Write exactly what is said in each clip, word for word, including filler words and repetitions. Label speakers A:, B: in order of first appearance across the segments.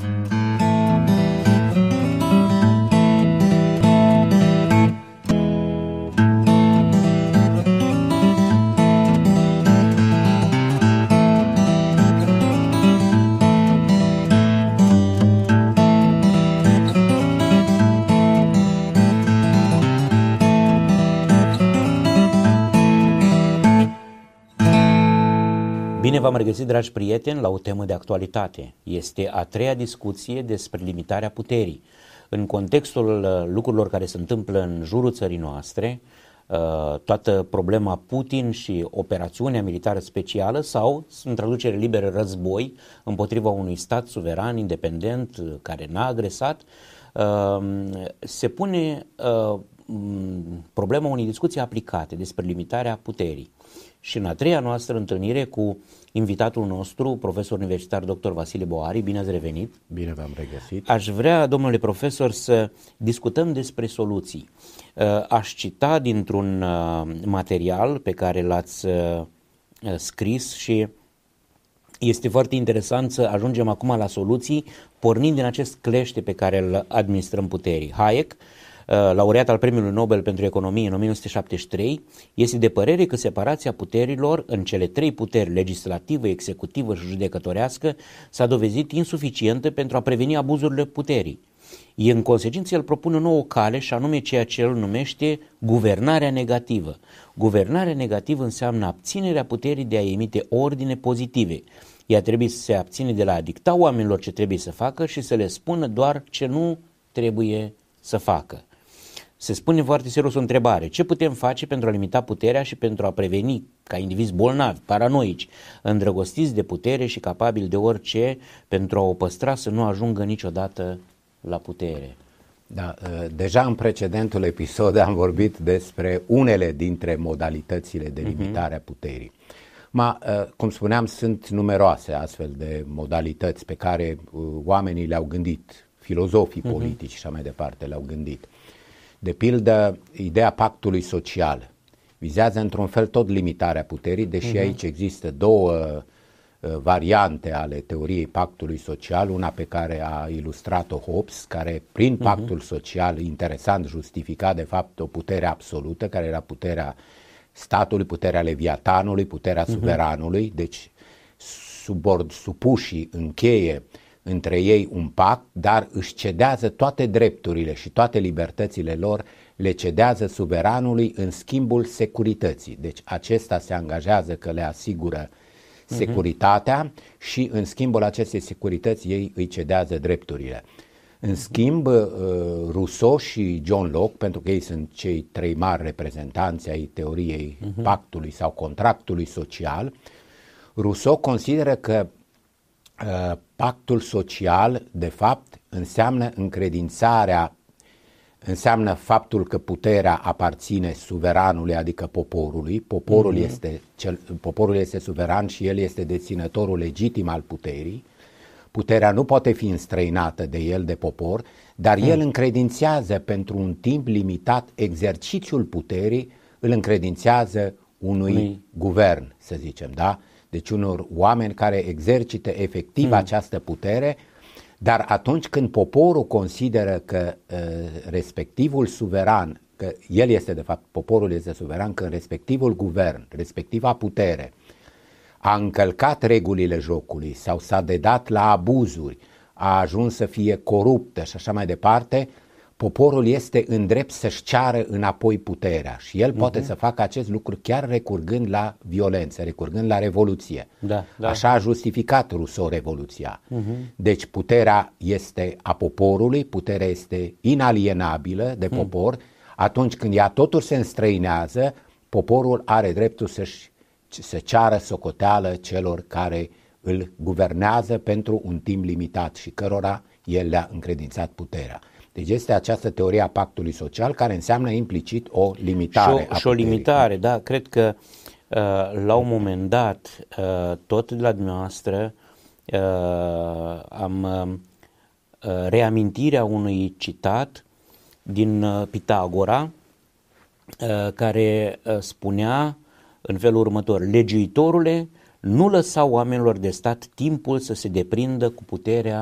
A: Bine v-am regăsit, dragi prieteni, la o temă de actualitate. Este a treia discuție despre limitarea puterii. În contextul lucrurilor care se întâmplă în jurul țării noastre, toată problema Putin și operațiunea militară specială sau, în traducere liberă, război împotriva unui stat suveran, independent, care n-a agresat, se pune problema unei discuții aplicate despre limitarea puterii. Și în a treia noastră întâlnire cu invitatul nostru, profesor universitar doctor Vasile Boari, bine ați revenit.
B: Bine v-am regăsit.
A: Aș vrea, domnule profesor, să discutăm despre soluții. Aș cita dintr-un material pe care l-ați scris și este foarte interesant să ajungem acum la soluții, pornind din acest clește pe care îl administrăm puterii. Hayek, laureat al Premiului Nobel pentru Economie în o mie nouă sute șaptezeci și trei, este de părere că separația puterilor în cele trei puteri, legislativă, executivă și judecătorească, s-a dovedit insuficientă pentru a preveni abuzurile puterii. În consecință, el propune o nouă cale și anume ceea ce el numește guvernarea negativă. Guvernarea negativă înseamnă abținerea puterii de a emite ordine pozitive. Ea trebuie să se abține de la a dicta oamenilor ce trebuie să facă și să le spună doar ce nu trebuie să facă. Se spune foarte serios o întrebare: ce putem face pentru a limita puterea și pentru a preveni ca indivizi bolnavi, paranoici, îndrăgostiți de putere și capabili de orice, pentru a o păstra să nu ajungă niciodată la putere?
B: Da, deja în precedentul episod am vorbit despre unele dintre modalitățile de limitare a puterii. Ma, cum spuneam, sunt numeroase astfel de modalități pe care oamenii le-au gândit, filozofii politici și așa mai departe le-au gândit. De pildă, ideea pactului social vizează într-un fel tot limitarea puterii, deși uh-huh. aici există două uh, variante ale teoriei pactului social, una pe care a ilustrat-o Hobbes, care prin uh-huh. pactul social, interesant, justifica de fapt o putere absolută, care era puterea statului, puterea leviatanului, puterea uh-huh. suveranului, deci subord, supușii încheie între ei un pact, dar își cedează toate drepturile și toate libertățile lor, le cedează suveranului în schimbul securității. Deci acesta se angajează că le asigură securitatea uh-huh. și în schimbul acestei securități ei îi cedează drepturile. În schimb, Rousseau și John Locke, pentru că ei sunt cei trei mari reprezentanți ai teoriei uh-huh. pactului sau contractului social, Rousseau consideră că uh, pactul social, de fapt, înseamnă încredințarea, înseamnă faptul că puterea aparține suveranului, adică poporului. Poporul, mm-hmm. este cel, poporul este suveran și el este deținătorul legitim al puterii. Puterea nu poate fi înstrăinată de el, de popor, dar mm. el încredințează pentru un timp limitat exercițiul puterii, îl încredințează unui mm. guvern, să zicem, da? Deci unor oameni care exercită efectiv mm. această putere, dar atunci când poporul consideră că uh, respectivul suveran, că el este de fapt, poporul este suveran, că respectivul guvern, respectiva putere, a încălcat regulile jocului sau s-a dedat la abuzuri, a ajuns să fie coruptă și așa mai departe, poporul este în drept să-și ceară înapoi puterea și el uh-huh. poate să facă acest lucru chiar recurgând la violență, recurgând la revoluție. Da, da. Așa a justificat Rousseau revoluția. Uh-huh. Deci puterea este a poporului, puterea este inalienabilă de popor, uh-huh. atunci când ea totuși se înstrăinează, poporul are dreptul să-și să ceară socoteală celor care îl guvernează pentru un timp limitat și cărora el le-a încredințat puterea. Deci este această teorie a pactului social care înseamnă implicit o limitare
A: și o, a și o limitare, da, cred că uh, la un moment dat, uh, tot de la dumneavoastră, uh, am uh, reamintirea unui citat din uh, Pitagora, uh, care uh, spunea în felul următor: legiuitorule, nu lăsa oamenilor de stat timpul să se deprindă cu puterea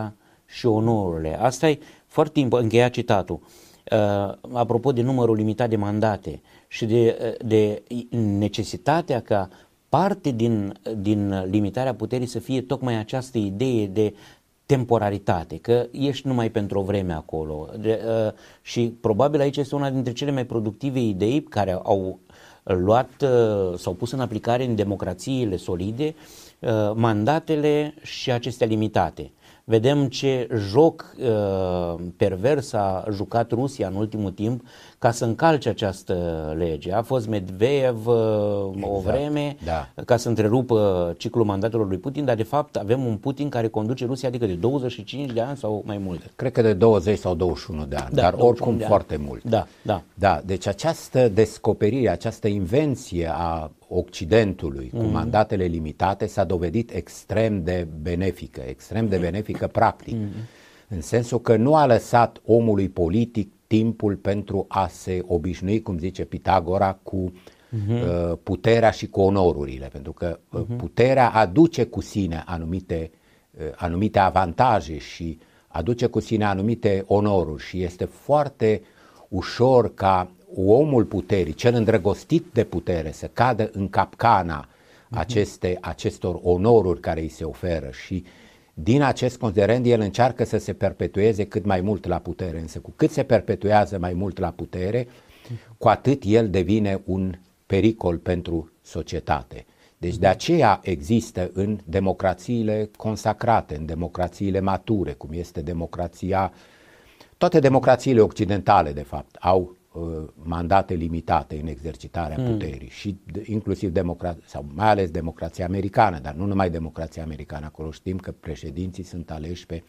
A: și onorurile. Asta e foarte important, încheia citatul. Uh, apropo de numărul limitat de mandate și de, de necesitatea ca parte din, din limitarea puterii să fie tocmai această idee de temporaritate, că ești numai pentru o vreme acolo. De, uh, și probabil aici este una dintre cele mai productive idei care au luat uh, sau pus în aplicare în democrațiile solide uh, mandatele și acestea limitate. Vedem ce joc uh, pervers a jucat Rusia în ultimul timp ca să încalce această lege. A fost Medvedev uh, exact, o vreme
B: da.
A: ca să întrerupă ciclul mandatelor lui Putin, dar de fapt avem un Putin care conduce Rusia adică de douăzeci și cinci de ani sau mai mult.
B: Cred că de douăzeci sau douăzeci și unu de ani,
A: da,
B: dar oricum
A: de
B: foarte
A: ani.
B: mult.
A: Da, da.
B: Da, deci această descoperire, această invenție a Occidentului cu mm. mandatele limitate s-a dovedit extrem de benefică, extrem de benefică practic, mm. în sensul că nu a lăsat omului politic timpul pentru a se obișnui, cum zice Pitagora, cu mm-hmm. uh, puterea și cu onorurile, pentru că uh, mm-hmm. puterea aduce cu sine anumite, uh, anumite avantaje și aduce cu sine anumite onoruri și este foarte ușor ca omul puterii, cel îndrăgostit de putere, să cadă în capcana uh-huh. aceste, acestor onoruri care îi se oferă și din acest considerent el încearcă să se perpetueze cât mai mult la putere, însă cu cât se perpetuează mai mult la putere, uh-huh. cu atât el devine un pericol pentru societate. Deci de aceea există în democrațiile consacrate, în democrațiile mature, cum este democrația, toate democrațiile occidentale de fapt au mandate limitate în exercitarea mm. puterii și inclusiv democrația, sau mai ales democrația americană, dar nu numai democrația americană, acolo știm că președinții sunt aleși pe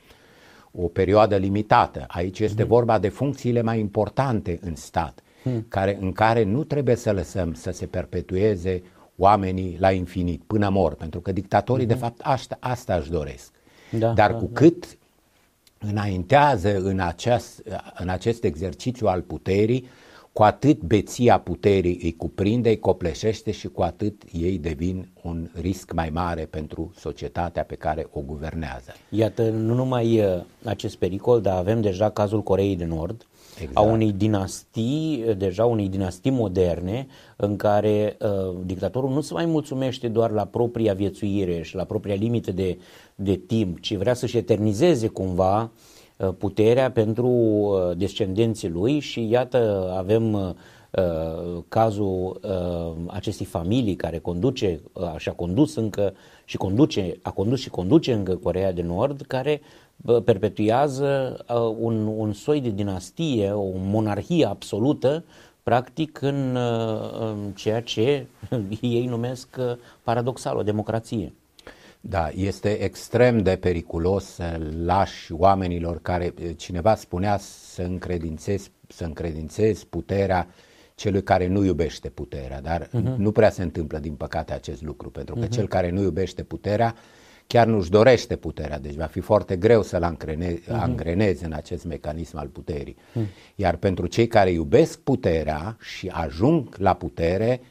B: o perioadă limitată. Aici este mm. vorba de funcțiile mai importante în stat, mm. care, în care nu trebuie să lăsăm să se perpetueze oamenii la infinit, până mor, pentru că dictatorii mm-hmm. de fapt asta, asta își doresc. Da, dar da, cu da. cât înaintează în acest, în acest exercițiu al puterii, cu atât beția puterii îi cuprinde, îi copleșește și cu atât ei devin un risc mai mare pentru societatea pe care o guvernează.
A: Iată, nu numai acest pericol, dar avem deja cazul Coreei de Nord, exact. a unei dinastii, deja unei dinastii moderne, în care uh, dictatorul nu se mai mulțumește doar la propria viețuire și la propria limită de, de timp, ci vrea să-și eternizeze cumva uh, puterea pentru uh, descendenții lui și iată avem uh, cazul uh, acestei familii care conduce uh, și a condus încă și conduce, a condus și conduce încă Coreea de Nord, care perpetuează uh, un, un soi de dinastie, o monarhie absolută, practic în, uh, în ceea ce ei numesc uh, paradoxal, o democrație.
B: Da, este extrem de periculos să lași oamenilor care, cineva spunea, să încredințezi, să încredințezi puterea celui care nu iubește puterea, dar uh-huh. nu prea se întâmplă din păcate acest lucru, pentru că uh-huh. cel care nu iubește puterea chiar nu-și dorește puterea, deci va fi foarte greu să-l angrenezi, uh-huh. angrenezi în acest mecanism al puterii. Uh-huh. Iar pentru cei care iubesc puterea și ajung la putere,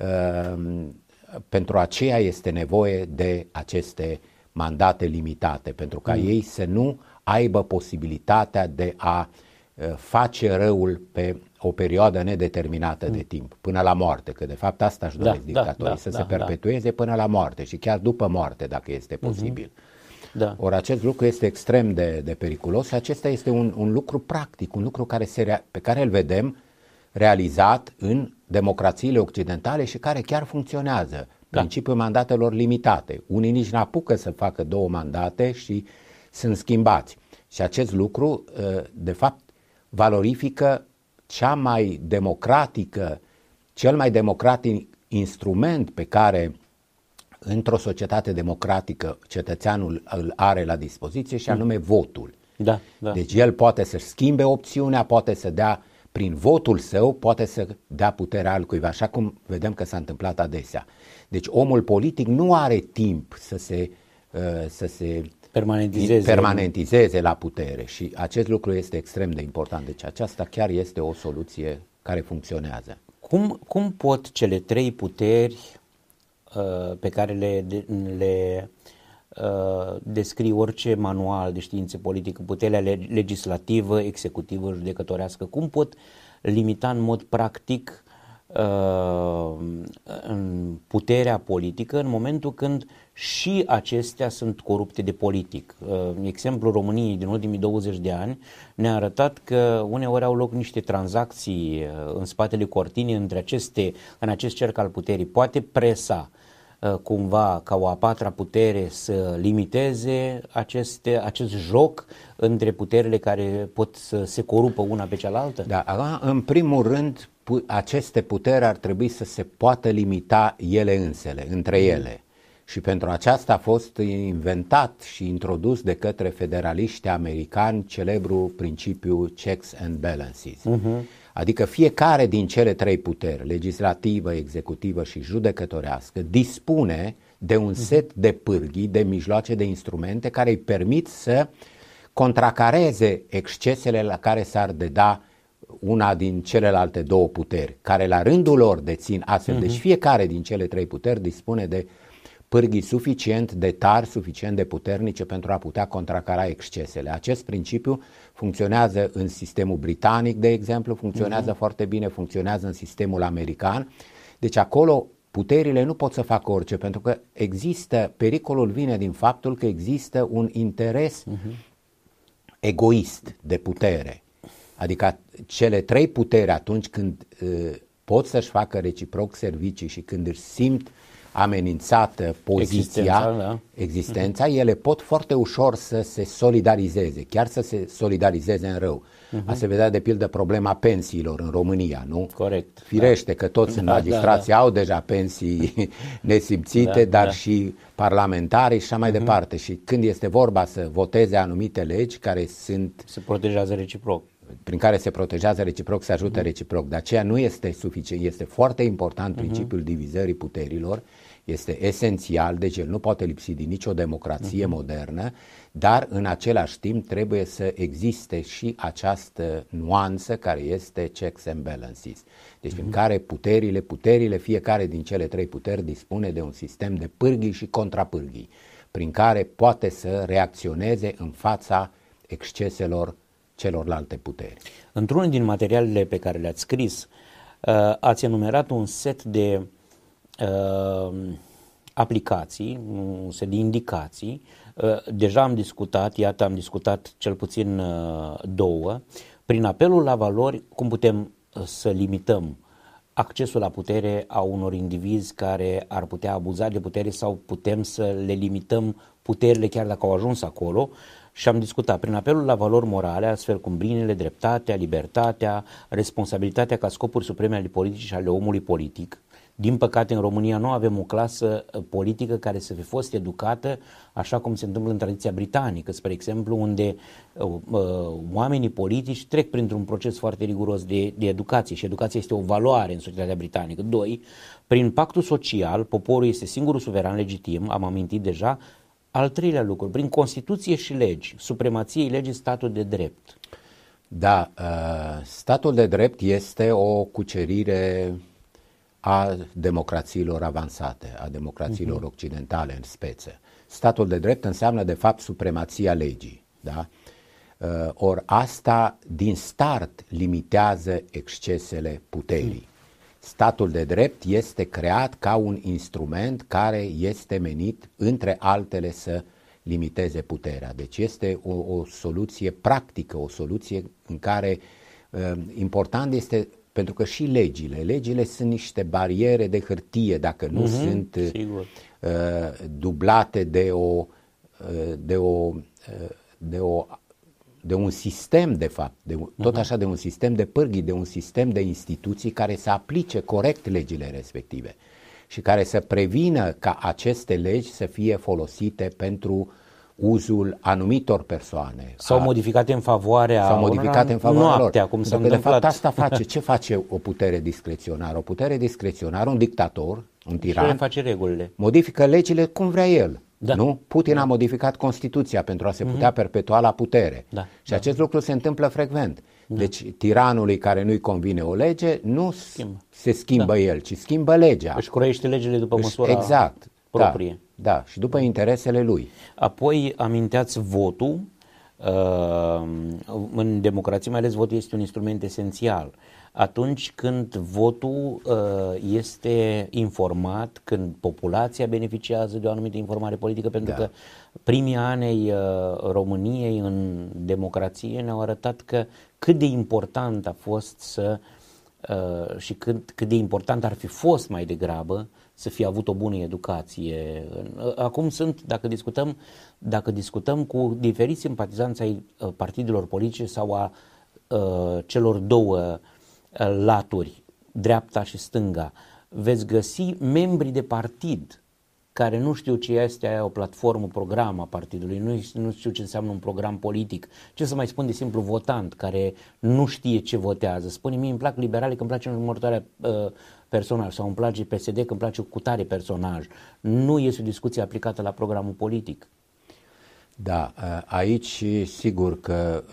B: uh, pentru aceea este nevoie de aceste mandate limitate, pentru ca uh-huh. ei să nu aibă posibilitatea de a uh, face răul pe o perioadă nedeterminată mm. de timp, până la moarte, că de fapt asta își doresc da, dictatorii, da, să da, se perpetueze da. până la moarte și chiar după moarte, dacă este posibil. Mm-hmm. Da. Ori acest lucru este extrem de, de periculos și acesta este un, un lucru practic, un lucru care se rea, pe care îl vedem realizat în democrațiile occidentale și care chiar funcționează. Da. Principiul mandatelor limitate. Unii nici n-apucă să facă două mandate și sunt schimbați. Și acest lucru, de fapt, valorifică cea mai democratică, cel mai democratic instrument pe care într-o societate democratică cetățeanul îl are la dispoziție și anume votul.
A: Da, da.
B: Deci el poate să schimbe opțiunea, poate să dea, prin votul său, poate să dea puterea altcuiva, așa cum vedem că s-a întâmplat adesea. Deci omul politic nu are timp să se, să se
A: permanentizeze.
B: permanentizeze la putere și acest lucru este extrem de important. Deci aceasta chiar este o soluție care funcționează.
A: Cum, cum pot cele trei puteri uh, pe care le, le uh, descrii orice manual de științe politică, puterea legislativă, executivă, judecătorească, cum pot limita în mod practic uh, în puterea politică în momentul când și acestea sunt corupte de politic. Uh, exemplul României din ultimii douăzeci de ani ne-a arătat că uneori au loc niște tranzacții uh, în spatele cortinei între aceste, în acest cerc al puterii. Poate presa uh, cumva ca o a patra putere să limiteze aceste, acest joc între puterile care pot să se corupă una pe cealaltă?
B: Da, în primul rând, aceste puteri ar trebui să se poată limita ele însele, între ele. Și pentru aceasta a fost inventat și introdus de către federaliști americani celebrul principiu checks and balances. Uh-huh. Adică fiecare din cele trei puteri, legislativă, executivă și judecătorească, dispune de un set de pârghii, de mijloace, de instrumente care îi permit să contracareze excesele la care s-ar deda una din celelalte două puteri, care la rândul lor dețin astfel. Uh-huh. Deci fiecare din cele trei puteri dispune de pârghii suficient de tari, suficient de puternice pentru a putea contracara excesele. Acest principiu funcționează în sistemul britanic, de exemplu, funcționează uh-huh. foarte bine, funcționează în sistemul american. Deci acolo puterile nu pot să facă orice, pentru că există, pericolul vine din faptul că există un interes uh-huh. egoist de putere. Adică cele trei puteri, atunci când uh, pot să-și facă reciproc servicii și când își simt amenințată poziția, existența, da. existența uh-huh. ele pot foarte ușor să se solidarizeze, chiar să se solidarizeze în rău. Uh-huh. A se vedea de pildă problema pensiilor în România, nu?
A: Corect.
B: Firește că toți în magistrații da, da, da. au deja pensii nesimțite, da, dar da. și parlamentarii și așa mai uh-huh. departe. Și când este vorba să voteze anumite legi care sunt...
A: Se protejează reciproc.
B: Prin care se protejează reciproc, se ajută uh-huh. reciproc. De aceea nu este suficient, este foarte important principiul uh-huh. divizării puterilor, este esențial, deci el nu poate lipsi din nicio democrație uh-huh. modernă, dar în același timp trebuie să existe și această nuanță care este checks and balances. Deci uh-huh. prin care puterile, puterile, fiecare din cele trei puteri dispune de un sistem de pârghii și contrapârghii, prin care poate să reacționeze în fața exceselor celorlalte puteri.
A: Într-unul din materialele pe care le-ați scris, uh, ați enumerat un set de uh, aplicații, un set de indicații. Uh, deja am discutat, iată am discutat cel puțin uh, două. Prin apelul la valori, cum putem uh, să limităm accesul la putere a unor indivizi care ar putea abuza de putere sau putem să le limităm puterile chiar dacă au ajuns acolo. Și am discutat prin apelul la valori morale, astfel cum binele, dreptatea, libertatea, responsabilitatea ca scopuri supreme ale politicii și ale omului politic. Din păcate, în România nu avem o clasă politică care să fi fost educată așa cum se întâmplă în tradiția britanică, spre exemplu, unde uh, uh, oamenii politici trec printr-un proces foarte riguros de, de educație și educația este o valoare în societatea britanică. Doi, prin pactul social, poporul este singurul suveran legitim, am amintit deja. Al treilea lucru, prin Constituție și legi, supremației legii, statul de drept.
B: Da, statul de drept este o cucerire a democrațiilor avansate, a democrațiilor uh-huh. occidentale în speță. Statul de drept înseamnă de fapt supremația legii, da? Ori asta din start limitează excesele puterii. Statul de drept este creat ca un instrument care este menit, între altele, să limiteze puterea. Deci este o, o soluție practică, o soluție în care uh, important este, pentru că și legile, legile sunt niște bariere de hârtie, dacă nu uh-huh, sunt uh, dublate de o, uh, de o, uh, de o de un sistem, de fapt, de, tot așa de un sistem de pârghii, de un sistem de instituții care să aplice corect legile respective și care să prevină ca aceste legi să fie folosite pentru uzul anumitor persoane.
A: Sau a, modificate în favoarea
B: sau modificate în favoarea
A: noaptea,
B: lor.
A: Cum s-a
B: de fapt asta face. Ce face o putere discreționară? O putere discreționară, un dictator, un tiran,
A: și face regulile.
B: Modifică legile cum vrea el. Da. Nu? Putin da. a modificat Constituția pentru a se putea mm-hmm. perpetua la putere. Da. Și da. acest lucru se întâmplă frecvent. Da. Deci tiranului care nu-i convine o lege, nu schimbă. se schimbă da. el, ci schimbă legea.
A: Își croiește legile după măsura
B: exact,
A: proprie.
B: da, și după interesele lui.
A: Apoi aminteați votul. În democrație, mai ales, votul este un instrument esențial. Atunci când votul este informat, când populația beneficiază de o anumită informare politică, pentru da. că primii ani ai României în democrație ne-au arătat că cât de important a fost să și cât, cât de important ar fi fost mai degrabă să fie avut o bună educație. Acum sunt, dacă discutăm, dacă discutăm cu diferiți simpatizanți ai partidelor politice sau a uh, celor două uh, laturi, dreapta și stânga, veți găsi membri de partid care nu știu ce este aia o platformă, program a partidului, nu, nu știu ce înseamnă un program politic, ce să mai spun de simplu votant care nu știe ce votează. Spune, mie îmi plac liberale că îmi place următoarea uh, personaj sau îmi place P S D că îmi place cu tare personaj. Nu este o discuție aplicată la programul politic.
B: Da, aici sigur că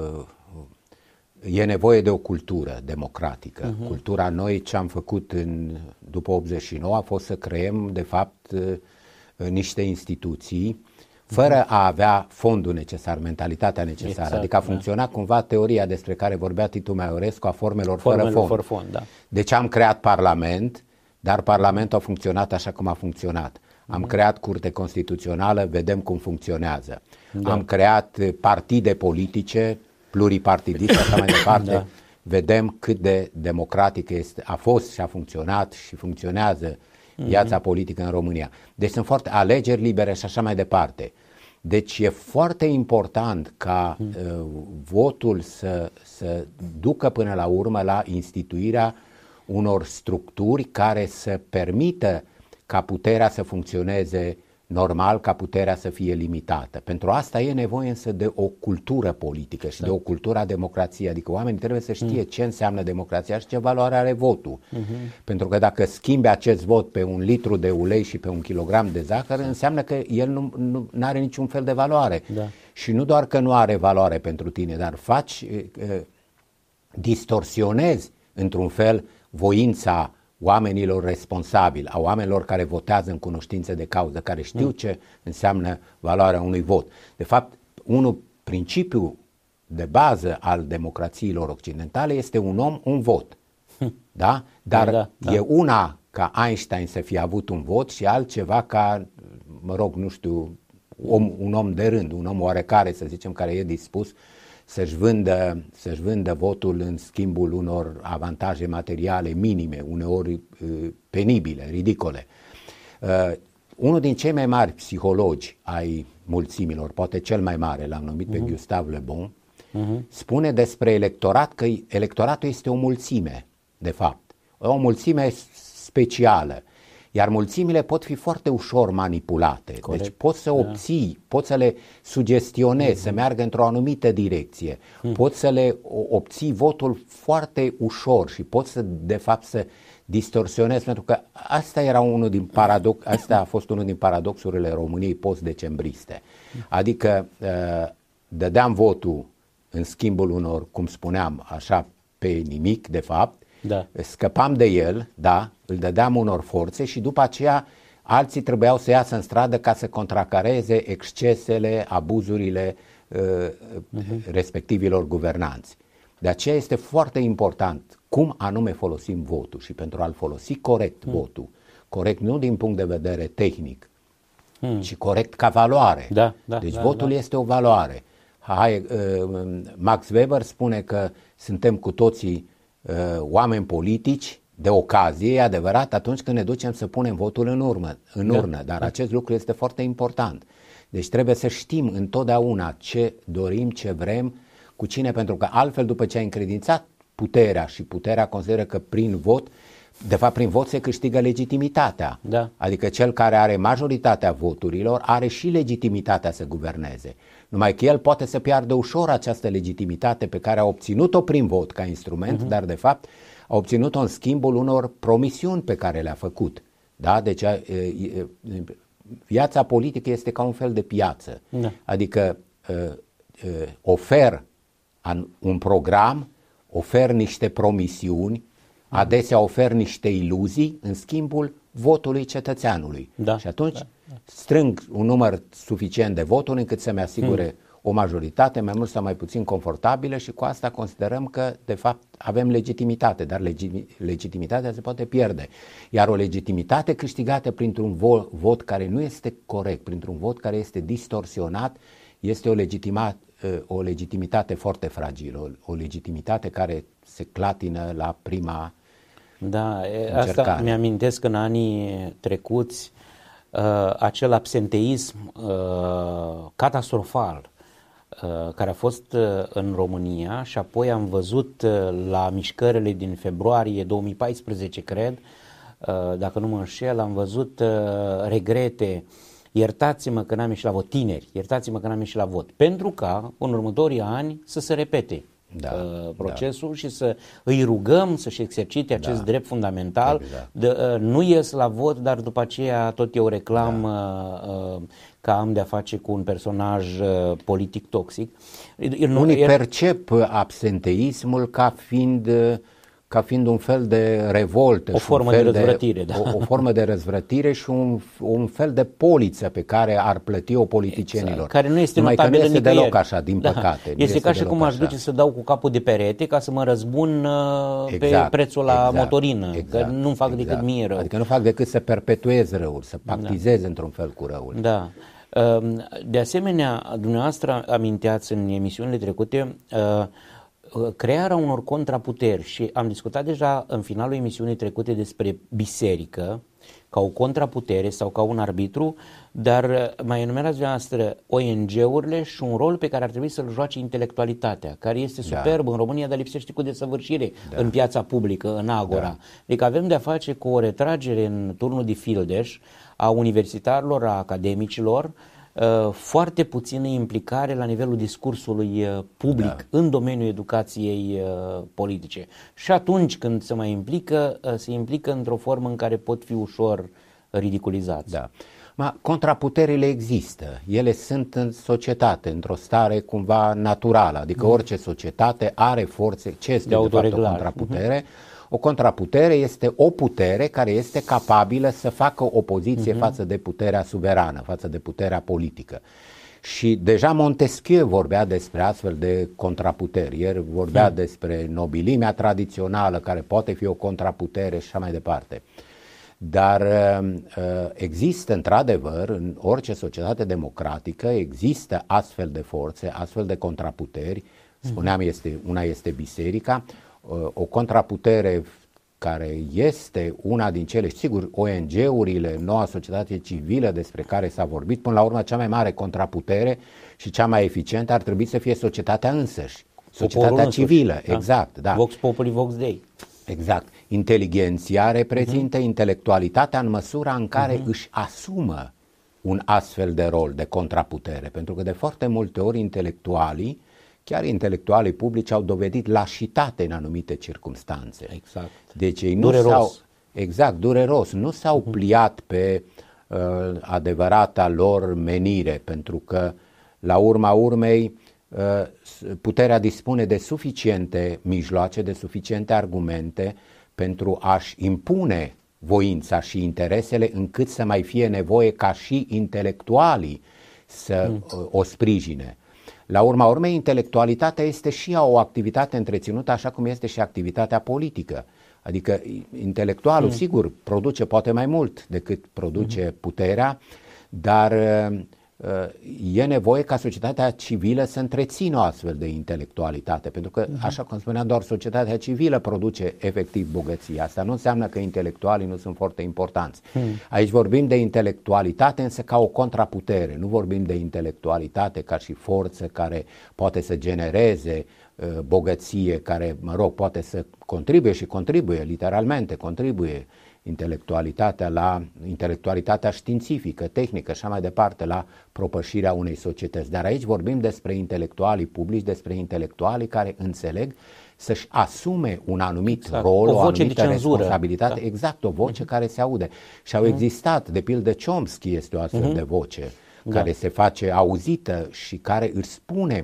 B: e nevoie de o cultură democratică. Uh-huh. Cultura noi, ce am făcut în, după optzeci și nouă a fost să creăm de fapt niște instituții fără a avea fondul necesar, mentalitatea necesară. Exact, adică a funcționat da. cumva teoria despre care vorbea Titu Maiorescu a formelor, formelor fără fond. Fără fond da. Deci am creat parlament, dar parlamentul a funcționat așa cum a funcționat. Am uh-huh. creat curte constituțională, vedem cum funcționează. Da. Am creat partide politice, pluripartidiste, așa mai departe. Da. Vedem cât de democratică este, a fost și a funcționat și funcționează viața uh-huh. politică în România. Deci sunt foarte alegeri libere și așa mai departe. Deci e foarte important ca uh, votul să, să ducă până la urmă la instituirea unor structuri care să permită ca puterea să funcționeze normal, ca puterea să fie limitată. Pentru asta e nevoie însă de o cultură politică și da. de o cultură a democrației. Adică oamenii trebuie să știe mm. ce înseamnă democrația și ce valoare are votul. Mm-hmm. Pentru că dacă schimbi acest vot pe un litru de ulei și pe un kilogram de zahăr, înseamnă că el nu, nu are niciun fel de valoare. Da. Și nu doar că nu are valoare pentru tine, dar faci, uh, distorsionezi într-un fel voința oamenilor responsabili, a oamenilor care votează în cunoștință de cauză, care știu ce înseamnă valoarea unui vot. De fapt, unul principiu de bază al democrațiilor occidentale este un om, un vot. Da? Dar da, da, e una ca Einstein să fie avut un vot și altceva ca, mă rog, nu știu, om, un om de rând, un om oarecare, să zicem, care e dispus să-și vândă, să-și vândă votul în schimbul unor avantaje materiale minime, uneori uh, penibile, ridicole. Uh, unul din cei mai mari psihologi ai mulțimilor, poate cel mai mare, l-am numit uh-huh. pe Gustave Le Bon, uh-huh. spune despre electorat că electoratul este o mulțime, de fapt, o mulțime specială. Iar mulțimile pot fi foarte ușor manipulate. Corect. Deci poți să obții, da. poți să le sugestionezi, mm-hmm. să meargă într-o anumită direcție. Mm. Poți să le obții votul foarte ușor și poți să, de fapt, să distorsionezi, pentru că asta era unul din paradox, asta a fost unul din paradoxurile României post-decembriste. Adică dădeam votul în schimbul unor, cum spuneam, așa pe nimic, de fapt, da. Scăpam de el, da, îl dădeam unor forțe și după aceea alții trebuiau să iasă în stradă ca să contracareze excesele, abuzurile uh, uh-huh. respectivilor guvernanți. De aceea este foarte important cum anume folosim votul și pentru a-l folosi corect uh-huh. votul, corect nu din punct de vedere tehnic, uh-huh. ci corect ca valoare. Da, da, deci da, votul da. este o valoare. Hai, uh, Max Weber spune că suntem cu toții oameni politici de ocazie, e adevărat, atunci când ne ducem să punem votul în urmă, în da, urnă, dar da. acest lucru este foarte important. Deci trebuie să știm întotdeauna ce dorim, ce vrem, cu cine, pentru că altfel după ce ai încredințat puterea și puterea consideră că prin vot, de fapt prin vot se câștigă legitimitatea. Da. Adică cel care are majoritatea voturilor are și legitimitatea să guverneze. Numai că el poate să piardă ușor această legitimitate pe care a obținut-o prin vot ca instrument, uh-huh. dar de fapt a obținut-o în schimbul unor promisiuni pe care le-a făcut. Da? Deci e, e, viața politică este ca un fel de piață. Da. Adică e, e, ofer un program, ofer niște promisiuni, adesea ofer niște iluzii în schimbul votului cetățeanului. Da, și atunci, da. strâng un număr suficient de voturi încât să-mi asigure hmm. o majoritate mai mult sau mai puțin confortabilă și cu asta considerăm că de fapt avem legitimitate, dar legi- legitimitatea se poate pierde. Iar o legitimitate câștigată printr-un vo- vot care nu este corect, printr-un vot care este distorsionat, este o, legitima- o legitimitate foarte fragilă, o, o legitimitate care se clatină la prima
A: Da,
B: încercare.
A: Asta mi-amintesc în anii trecuți, uh, acel absenteism uh, catastrofal uh, care a fost uh, în România și apoi am văzut uh, la mișcările din februarie două mii paisprezece, cred, uh, dacă nu mă înșel, am văzut uh, regrete, iertați-mă că n-am ieșit la vot, tineri, iertați-mă că n-am ieșit la vot, pentru ca în următorii ani să se repete. Da, uh, procesul da. Și să îi rugăm să-și exercite acest da. drept fundamental, exact. de, uh, nu ies la vot, dar după aceea tot eu reclam da. uh, uh, că am de-a face cu un personaj uh, politic toxic.
B: Unii er... percep absenteismul ca fiind uh, ca fiind un fel de revoltă,
A: o formă
B: un fel
A: de răzvrătire,
B: de,
A: da.
B: o, o formă de răzvrătire și un, un fel de poliță pe care ar plăti-o politicienilor. Exact.
A: Care nu este
B: Numai
A: notabilă
B: că nu este
A: nicăieri.
B: deloc așa, din
A: da.
B: păcate.
A: Este,
B: este
A: ca și cum aș
B: așa.
A: duce să dau cu capul de perete ca să mă răzbun uh,
B: exact.
A: pe prețul la
B: exact.
A: motorină,
B: exact.
A: că nu fac
B: exact.
A: decât mie rău.
B: Adică nu fac decât să perpetueze răul, să pactizeze da. într-un fel cu răul.
A: Da. De asemenea, dumneavoastră aminteați în emisiunile trecute crearea unor contraputeri și am discutat deja în finalul emisiunii trecute despre biserică ca o contraputere sau ca un arbitru, dar mai enumerați dumneavoastră O N G-urile și un rol pe care ar trebui să-l joace intelectualitatea, care este superb da. în România, dar lipsește cu desăvârșire da. în piața publică, în agora. Da. Adică avem de-a face cu o retragere în turnul de fildeș a universitarilor, a academicilor, foarte puțină implicare la nivelul discursului public da. în domeniul educației politice. Și atunci când se mai implică, se implică într-o formă în care pot fi ușor ridiculizați.
B: Da. Ma, contraputerile există, ele sunt în societate, într-o stare cumva naturală, adică mm. orice societate are forțe. Ce este de, de fapt o contraputere? Mm-hmm. O contraputere este o putere care este capabilă să facă opoziție uh-huh. față de puterea suverană, față de puterea politică. Și deja Montesquieu vorbea despre astfel de contraputeri. El vorbea uh-huh. despre nobilimea tradițională, care poate fi o contraputere și așa mai departe. Dar există într-adevăr, în orice societate democratică, există astfel de forțe, astfel de contraputeri. Spuneam, este, una este biserica, o contraputere care este una din cele, sigur, O N G-urile, noua societate civilă despre care s-a vorbit, până la urmă cea mai mare contraputere și cea mai eficientă ar trebui să fie societatea însăși, societatea Poporul civilă, însuși, exact. Da.
A: Vox Populi, Vox Dei.
B: Exact. Inteligenția reprezintă uh-huh. intelectualitatea în măsura în care uh-huh. își asumă un astfel de rol de contraputere, pentru că de foarte multe ori intelectualii, chiar intelectualii publici au dovedit lașitate în anumite circumstanțe.
A: Exact.
B: Deci ei nu
A: dureros.
B: s-au, exact, dureros, nu s-au uh-huh. pliat pe uh, adevărata lor menire, pentru că la urma urmei uh, puterea dispune de suficiente mijloace, de suficiente argumente pentru a-și impune voința și interesele, încât să mai fie nevoie ca și intelectualii să uh, o sprijine. La urma urmei, intelectualitatea este și ea o activitate întreținută, așa cum este și activitatea politică. Adică intelectualul, mm. sigur, produce poate mai mult decât produce mm. puterea, dar e nevoie ca societatea civilă să întrețină o astfel de intelectualitate, pentru că, mm. așa cum spuneam, doar societatea civilă produce efectiv bogăția. Asta nu înseamnă că intelectualii nu sunt foarte importanți. Mm. Aici vorbim de intelectualitate, însă ca o contraputere. Nu vorbim de intelectualitate ca și forță care poate să genereze uh, bogăție, care, mă rog, poate să contribuie și contribuie, literalmente contribuie intelectualitatea la intelectualitatea științifică, tehnică și așa mai departe, la propășirea unei societăți. Dar aici vorbim despre intelectualii publici, despre intelectualii care înțeleg să-și asume un anumit exact. rol, o, o anumită responsabilitate, da. exact, o voce uh-huh. care se aude. Și au uh-huh. existat, de pildă Chomsky este o astfel uh-huh. de voce, da. care se face auzită și care își spune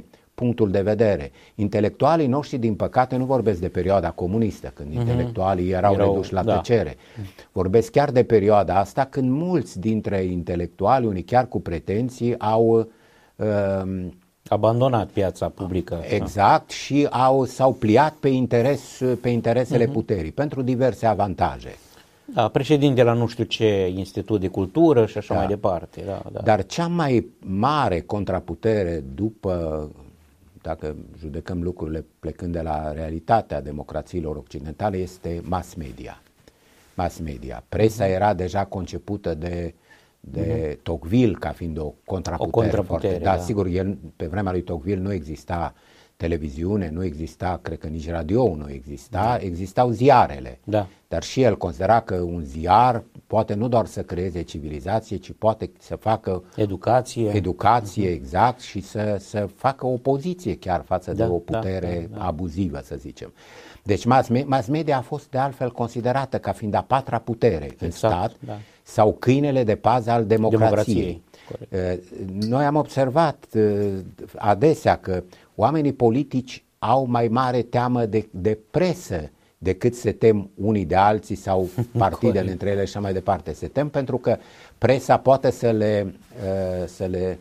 B: punctul de vedere. Intelectualii noștri, din păcate, nu vorbesc de perioada comunistă, când mm-hmm. intelectualii erau, erau reduși la da. tăcere. Vorbesc chiar de perioada asta, când mulți dintre intelectuali, unii chiar cu pretenții, au uh,
A: abandonat piața publică.
B: Exact, și au, s-au pliat pe, interes, pe interesele uh-huh. puterii, pentru diverse avantaje.
A: Da, președinte la nu știu ce institut de cultură și așa da. mai departe. Da, da.
B: Dar cea mai mare contraputere după, dacă judecăm lucrurile plecând de la realitatea democrațiilor occidentale, este mass media. Mass media. Presa uh-huh. era deja concepută de de uh-huh. Tocqueville ca fiind o contraputere, o contraputere foarte. Da, da, sigur, el, pe vremea lui Tocqueville nu exista televiziune, nu exista, cred că nici radio nu exista, da. existau ziarele. Da. Dar și el considera că un ziar poate nu doar să creeze civilizație, ci poate să facă
A: educație,
B: educație uh-huh. exact, și să, să facă opoziție chiar față da, de o putere da, da, da. abuzivă, să zicem. Deci mass, mass media a fost de altfel considerată ca fiind a patra putere exact, în stat, da. sau câinele de pază al democrației. democrației. Noi am observat adesea că oamenii politici au mai mare teamă de, de presă decât se tem unii de alții sau partidele între ele și așa mai departe. Se tem pentru că presa poate să le, să le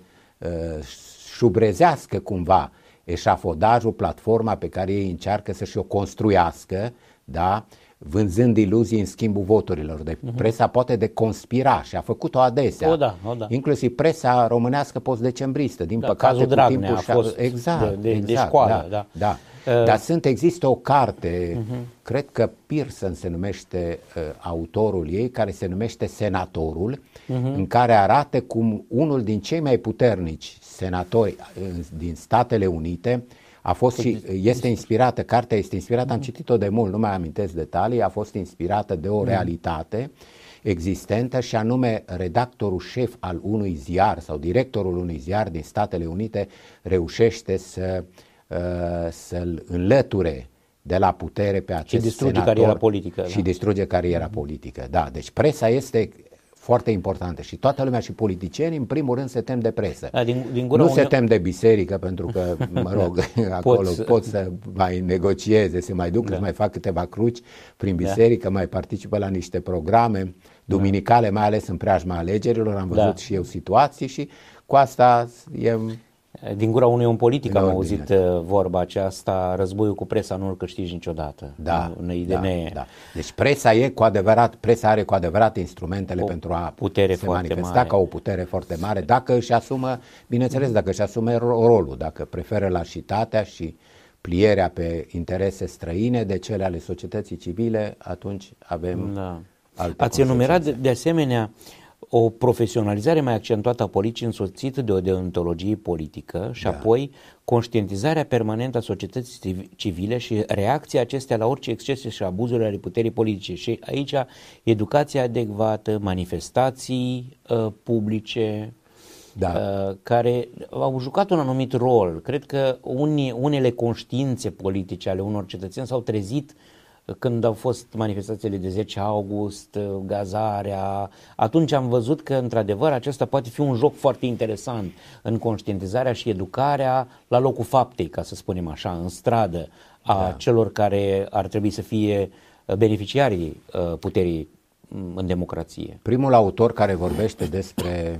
B: șubrezească cumva eșafodajul, platforma pe care ei încearcă să-și o construiască, da? Vânzând iluzii în schimbul voturilor. De uh-huh. Presa poate de conspira și a făcut-o adesea.
A: O, da, o, da.
B: Inclusiv presa românească post-decembristă. Din
A: da,
B: păcate,
A: cazul Dragnea a fost
B: exact,
A: de, de,
B: exact,
A: de școală.
B: Da,
A: da.
B: da. Uh. Dar sunt, există o carte, uh-huh. cred că Pearson se numește uh, autorul ei, care se numește Senatorul, uh-huh. în care arată cum unul din cei mai puternici senatori uh, din Statele Unite a fost și este inspirată, cartea este inspirată, am citit-o de mult, nu mai amintesc detalii, a fost inspirată de o realitate existentă, și anume redactorul șef al unui ziar sau directorul unui ziar din Statele Unite reușește să, uh, să-l înlăture de la putere pe acest
A: și distruge
B: senator
A: cariera politică.
B: Și
A: da.
B: distruge cariera mm-hmm. politică. Da, deci presa este foarte importantă și toată lumea și politicienii în primul rând se tem de presă.
A: Da, din, din
B: nu
A: unde...
B: se tem de biserică pentru că, mă rog, acolo Poți... pot să mai negocieze, se mai duc, da. să mai fac câteva cruci prin biserică, da. mai participă la niște programe duminicale, da. mai ales în preajma alegerilor, am văzut da. și eu situații și cu asta e...
A: Din gura unui om politic am auzit vorba aceasta: războiul cu presa nu îl câștigi niciodată.
B: Da,
A: Unei
B: da,
A: idee.
B: da. Deci presa e cu adevărat, presa are cu adevărat instrumentele
A: o
B: pentru a
A: putere
B: se
A: foarte
B: manifesta
A: mare.
B: ca o putere foarte mare, dacă își asumă, bineînțeles, dacă își asumă rolul, dacă preferă lașitatea și plierea pe interese străine de cele ale societății civile, atunci avem
A: da.
B: alte
A: Ați enumerat de, de asemenea o profesionalizare mai accentuată a politicii, însoțită de o deontologie politică și da. apoi conștientizarea permanentă a societății civile și reacția acestea la orice excese și abuzuri ale puterii politice. Și aici educația adecvată, manifestații uh, publice da. uh, care au jucat un anumit rol. Cred că unii, unele conștiințe politice ale unor cetățeni s-au trezit când au fost manifestațiile de zece august, gazarea. Atunci am văzut că, într-adevăr, acesta poate fi un joc foarte interesant în conștientizarea și educarea la locul faptei, ca să spunem așa, în stradă, a da. celor care ar trebui să fie beneficiarii puterii în democrație.
B: Primul autor care vorbește despre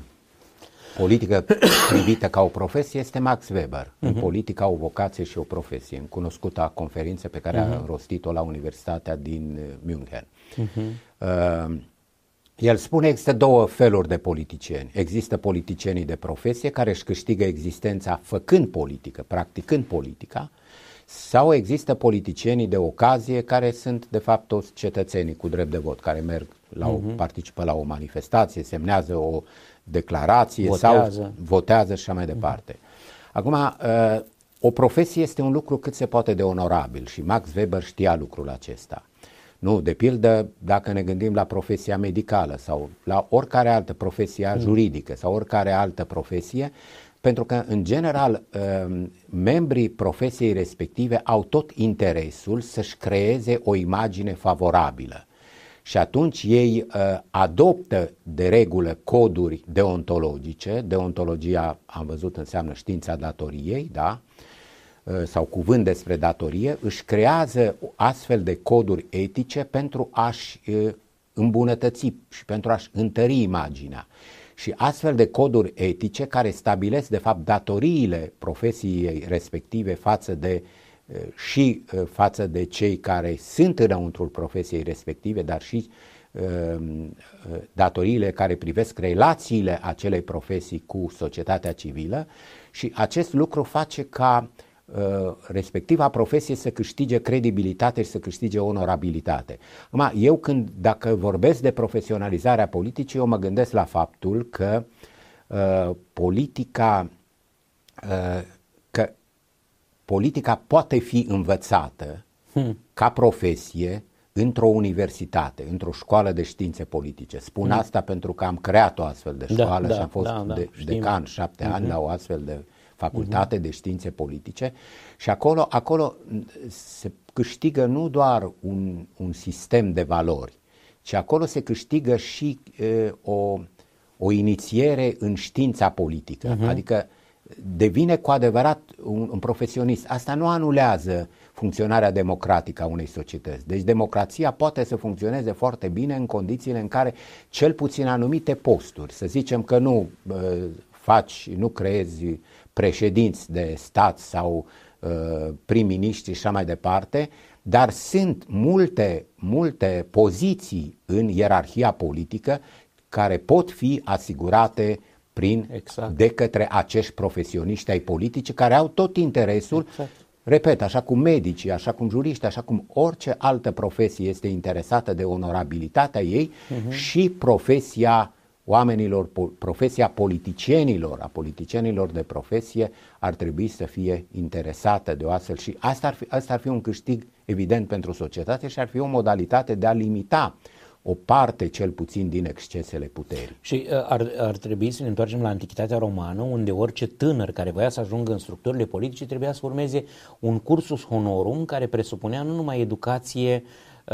B: politică privită ca o profesie este Max Weber. Uh-huh. În politică o vocație și o profesie, în cunoscuta conferință pe care uh-huh. a rostit-o la Universitatea din München. Uh-huh. Uh, el spune că există două feluri de politicieni. Există politicienii de profesie care își câștigă existența făcând politică, practicând politica, sau există politicienii de ocazie care sunt de fapt toți cetățenii cu drept de vot, care merg la o, uh-huh. participă la o manifestație, semnează o declarație votează. sau votează și așa mai departe. Acum, o profesie este un lucru cât se poate de onorabil și Max Weber știa lucrul acesta. Nu, de pildă, dacă ne gândim la profesia medicală sau la oricare altă profesie juridică sau oricare altă profesie, pentru că, în general, membrii profesiei respective au tot interesul să-și creeze o imagine favorabilă. Și atunci ei uh, adoptă de regulă coduri deontologice. Deontologia, am văzut, înseamnă știința datoriei, da? sau cuvânt despre datorie, își creează astfel de coduri etice pentru a-și îmbunătăți și pentru a-și întări imaginea. Și astfel de coduri etice care stabilesc de fapt datoriile profesiei respective față de și față de cei care sunt înăuntrul profesiei respective, dar și datoriile care privesc relațiile acelei profesii cu societatea civilă, și acest lucru face ca respectiva profesie să câștige credibilitate și să câștige onorabilitate. Acum, eu când, dacă vorbesc de profesionalizarea politicii, eu mă gândesc la faptul că uh, politica uh, că politica poate fi învățată hmm. ca profesie într-o universitate, într-o școală de științe politice. Spun hmm. asta pentru că am creat o astfel de școală da, și am fost da, da, de, decan șapte hmm. ani la o astfel de facultate uh-huh. de științe politice, și acolo, acolo se câștigă nu doar un, un sistem de valori, ci acolo se câștigă și e, o, o inițiere în știința politică, uh-huh. adică devine cu adevărat un, un profesionist. Asta nu anulează funcționarea democratică a unei societăți. Deci democrația poate să funcționeze foarte bine în condițiile în care cel puțin anumite posturi, să zicem că nu uh, faci, nu creezi președinți de stat sau uh, prim-miniștri și așa mai departe, dar sunt multe, multe poziții în ierarhia politică care pot fi asigurate prin, exact. de către acești profesioniști ai politicii care au tot interesul, exact. repet, așa cum medicii, așa cum juriști, așa cum orice altă profesie este interesată de onorabilitatea ei, uh-huh. și profesia oamenilor, profesia politicienilor, a politicienilor de profesie ar trebui să fie interesată de o astfel, și asta ar fi, asta ar fi un câștig evident pentru societate și ar fi o modalitate de a limita o parte cel puțin din excesele puterii.
A: Și ar, ar trebui să ne întoarcem la Antichitatea romană, unde orice tânăr care voia să ajungă în structurile politice trebuia să urmeze un cursus honorum care presupunea nu numai educație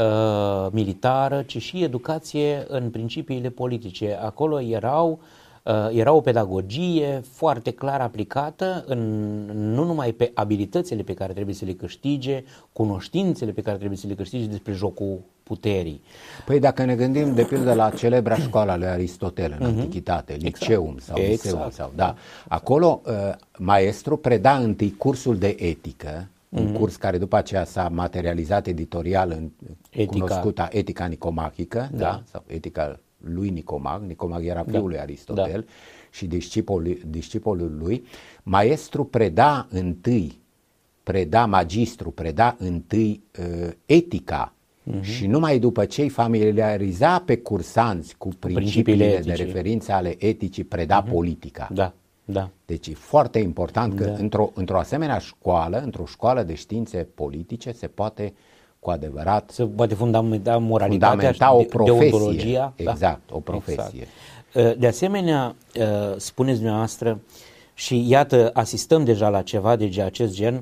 A: uh, militară, ci și educație în principiile politice. Acolo erau Era o pedagogie foarte clar aplicată în, nu numai pe abilitățile pe care trebuie să le câștige, cunoștințele pe care trebuie să le câștige despre jocul puterii.
B: Păi dacă ne gândim de pildă la celebra școală lui Aristotel în uh-huh. Antichitate, Liceum exact. sau Liceum, exact. sau, da. Acolo uh, maestru preda întâi cursul de etică, uh-huh. un curs care după aceea s-a materializat editorial în Etica. cunoscuta Etica Nicomachică, da. Da, sau Etica lui Nicomag, Nicomag era fiul da, lui Aristotel da. și discipolul, discipolul lui. Maestru preda întâi, preda magistru, preda întâi uh, etica uh-huh. și numai după ce îi familiariza pe cursanți cu principiile, principiile de referință ale eticii, preda uh-huh. politica.
A: Da, da.
B: Deci e foarte important că
A: da.
B: într-o, într-o asemenea școală, într-o școală de științe politice se poate cu adevărat
A: se poate fundamenta moralitatea,
B: fundamenta o profesie,
A: deontologia.
B: Exact, da. o profesie.
A: Exact. De asemenea, spuneți dumneavoastră, și iată, asistăm deja la ceva de acest gen,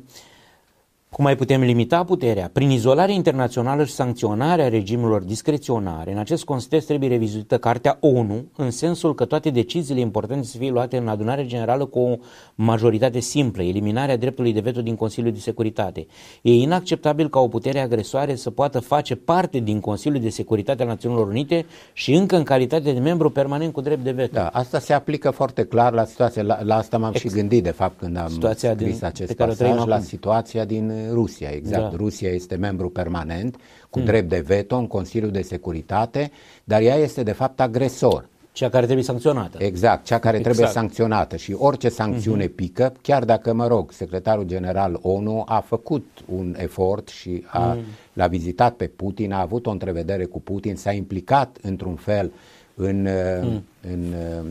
A: cum mai putem limita puterea? Prin izolare internațională și sancționarea regimurilor discreționare. În acest context trebuie revizuită Cartea ONU, în sensul că toate deciziile importante să fie luate în adunare generală cu o majoritate simplă, eliminarea dreptului de veto din Consiliul de Securitate. E inacceptabil ca o putere agresoare să poată face parte din Consiliul de Securitate al Națiunilor Unite și încă în calitate de membru permanent cu drept de veto.
B: Da, asta se aplică foarte clar la situația, la, la asta m-am Ex- și gândit de fapt când am
A: situația
B: scris
A: din,
B: acest pasaj, la situația din Rusia, exact. Da. Rusia este membru permanent cu hmm. drept de veto în Consiliul de Securitate, dar ea este de fapt agresor.
A: Cea care trebuie sancționată.
B: Exact, cea care exact. trebuie sancționată și orice sancțiune uh-huh. pică, chiar dacă, mă rog, secretarul general ONU a făcut un efort și a, uh-huh. l-a vizitat pe Putin, a avut o întrevedere cu Putin, s-a implicat într-un fel în, uh-huh. în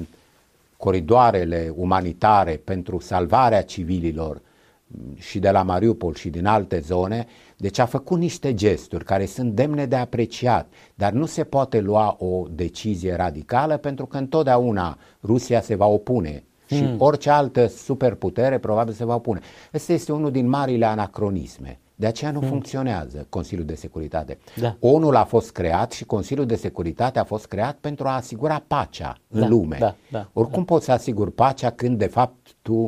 B: coridoarele umanitare pentru salvarea civililor și de la Mariupol și din alte zone, deci a făcut niște gesturi care sunt demne de apreciat, dar nu se poate lua o decizie radicală pentru că întotdeauna Rusia se va opune și hmm. orice altă superputere probabil se va opune. Ăsta este unul din marile anacronisme, de aceea nu hmm. funcționează Consiliul de Securitate. Da. ONU a fost creat și Consiliul de Securitate a fost creat pentru a asigura pacea în
A: da,
B: lume.
A: Da, da,
B: Oricum
A: da.
B: poți să asiguri pacea când de fapt tu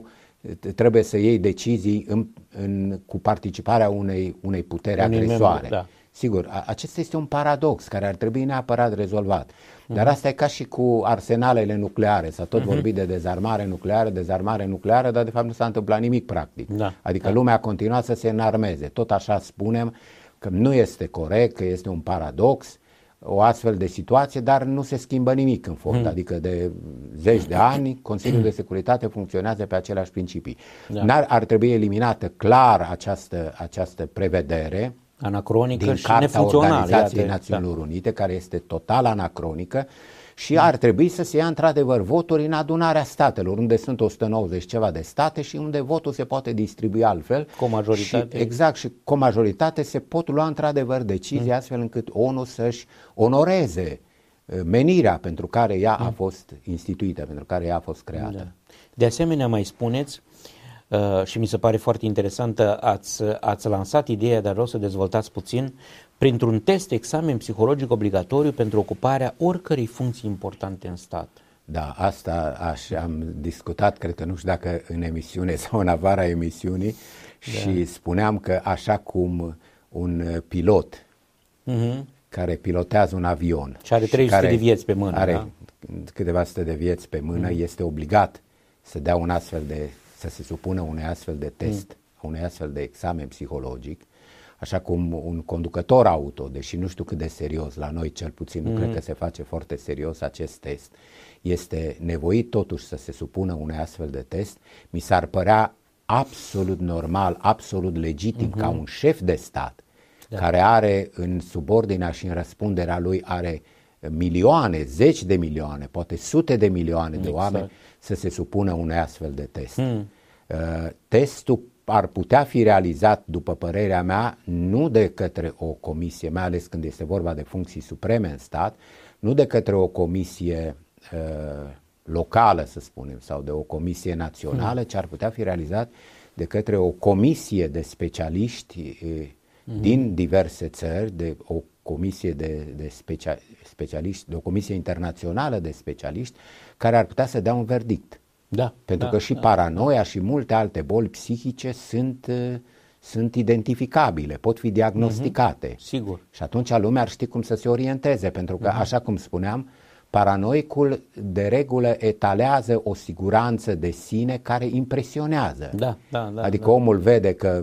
B: trebuie să iei decizii în, în, cu participarea unei, unei puteri
A: Unui
B: agresoare.
A: membru, da.
B: Sigur, a, acesta este un paradox care ar trebui neapărat rezolvat. Dar asta e ca și cu arsenalele nucleare. S-a tot uh-huh. vorbit de dezarmare nucleară, dezarmare nucleară, dar de fapt nu s-a întâmplat nimic practic.
A: Da,
B: adică
A: da.
B: lumea a continuat să se înarmeze. Tot așa spunem că nu este corect, că este un paradox, o astfel de situație, dar nu se schimbă nimic în fond. Hmm. Adică de zeci de ani Consiliul de Securitate funcționează pe aceleași principii. Da. N-ar, ar trebui eliminată clar această, această prevedere
A: anacronică
B: din
A: și
B: Carta Organizației
A: iată,
B: Națiunilor
A: da.
B: Unite, care este total anacronică și ar trebui să se ia într-adevăr voturi în adunarea statelor, unde sunt o sută nouăzeci ceva de state și unde votul se poate distribui altfel.
A: Cu majoritate.
B: Și, exact, și cu majoritate se pot lua într-adevăr decizii mm. astfel încât O N U să-și onoreze menirea pentru care ea mm. a fost instituită, pentru care ea a fost creată.
A: Da. De asemenea, mai spuneți, uh, și mi se pare foarte interesantă, ați, ați lansat ideea, dar vreau să dezvoltați puțin, printr-un test examen psihologic obligatoriu pentru ocuparea oricărei funcții importante în stat.
B: Da, asta aș, am discutat, cred că nu știu dacă în emisiune sau în afara emisiunii, da. Și spuneam că așa cum un pilot uh-huh. care pilotează un avion
A: și are trei sute de vieți pe mână,
B: are
A: da?
B: câteva sute de vieți pe mână, uh-huh. este obligat să dea un astfel de, să se supună unui astfel de test, uh-huh. unui astfel de examen psihologic. Așa cum un conducător auto, deși nu știu cât de serios, la noi cel puțin nu mm. cred că se face foarte serios acest test, este nevoit totuși să se supună unui astfel de test, mi s-ar părea absolut normal, absolut legitim mm-hmm. ca un șef de stat, da. Care are în subordinea și în răspunderea lui are milioane, zeci de milioane, poate sute de milioane exact. de oameni să se supună unui astfel de test. Mm. Uh, testul ar putea fi realizat, după părerea mea, nu de către o comisie, mai ales când este vorba de funcții supreme în stat, nu de către o comisie uh, locală, să spunem, sau de o comisie națională, hmm. ci ar putea fi realizat de către o comisie de specialiști uh, hmm. din diverse țări, de o comisie de, de specia, specialiști, de o comisie internațională de specialiști, care ar putea să dea un verdict.
A: Da,
B: Pentru
A: da,
B: că și
A: da,
B: paranoia și multe alte boli psihice sunt, sunt identificabile, pot fi diagnosticate.
A: Uh-huh, sigur.
B: Și atunci lumea ar ști cum să se orienteze, pentru că, uh-huh. așa cum spuneam, paranoicul de regulă etalează o siguranță de sine care impresionează.
A: Da, da, da,
B: adică
A: da.
B: omul vede că,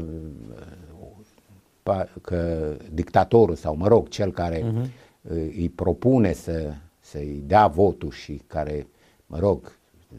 B: că dictatorul sau, mă rog, cel care uh-huh. îi propune să, să-i dea votul și care, mă rog,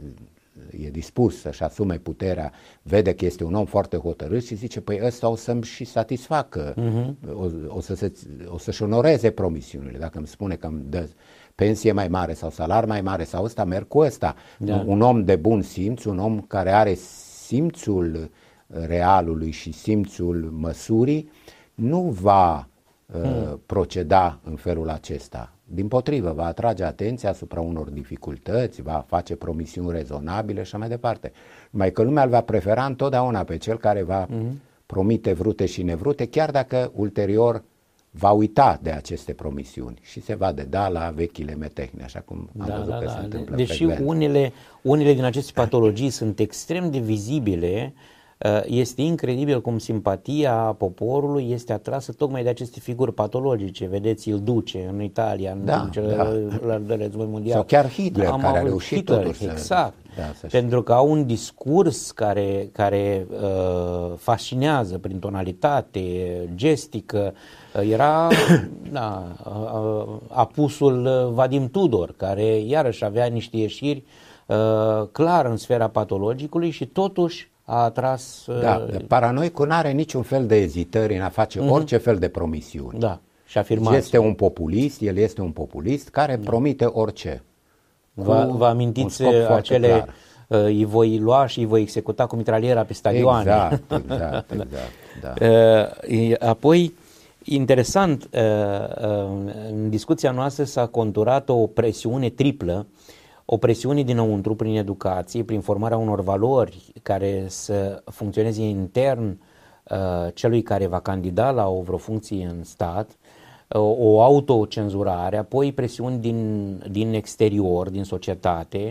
B: e dispus să-și asume puterea, vede că este un om foarte hotărât și zice, păi ăsta o să-mi și satisfacă, uh-huh. o, o, să se, o să-și onoreze promisiunile. Dacă îmi spune că îmi dă pensie mai mare sau salar mai mare sau ăsta, merg cu ăsta. Da. Un om de bun simț, un om care are simțul realului și simțul măsurii, nu va uh, hmm. proceda în felul acesta. Dimpotrivă, va atrage atenția asupra unor dificultăți, va face promisiuni rezonabile și așa mai departe. Mai că lumea îl va prefera întotdeauna pe cel care va mm-hmm. promite vrute și nevrute, chiar dacă ulterior va uita de aceste promisiuni și se va deda la vechile metehne, așa cum am
A: da,
B: văzut
A: da,
B: că
A: da.
B: se întâmplă
A: Deși
B: frecvent.
A: unele, unele din aceste patologii sunt extrem de vizibile, este incredibil cum simpatia poporului este atrasă tocmai de aceste figuri patologice. Vedeți, îl duce în Italia, în
B: da,
A: cele,
B: da.
A: la, la război mondial.
B: Sau chiar Hitler,
A: Am
B: care a reușit
A: Hitler,
B: totuși să...
A: exact.
B: Da, să
A: pentru că au un discurs care, care uh, fascinează prin tonalitate, gestică. Era da, uh, apusul Vadim Tudor, care iarăși avea niște ieșiri uh, clar în sfera patologicului și totuși a atras...
B: Da, paranoicul nu are niciun fel de ezitări în a face uh-huh. orice fel de promisiuni.
A: Da, și afirmații.
B: Este un populist, el este un populist care da. promite orice.
A: Vă, vă amintiți acele, uh, îi voi lua și îi voi executa cu mitraliera pe stadioane.
B: Exact, exact, exact. Da.
A: Uh, apoi, interesant, uh, uh, în discuția noastră s-a conturat o presiune triplă, o presiune dinăuntru prin educație, prin formarea unor valori care să funcționeze intern uh, celui care va candida la o vreo funcție în stat, uh, o autocenzurare, apoi presiuni din, din exterior, din societate,